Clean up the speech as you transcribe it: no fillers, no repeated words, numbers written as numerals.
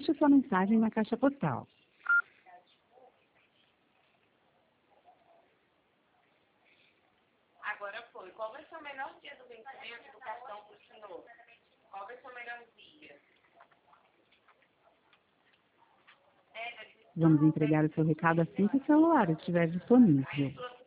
deixe sua mensagem na caixa postal. Agora foi. Qual vai ser o melhor dia do vencimento do cartão para o senhor? Qual vai ser o melhor dia? Vamos entregar o seu recado assim que o celular estiver disponível.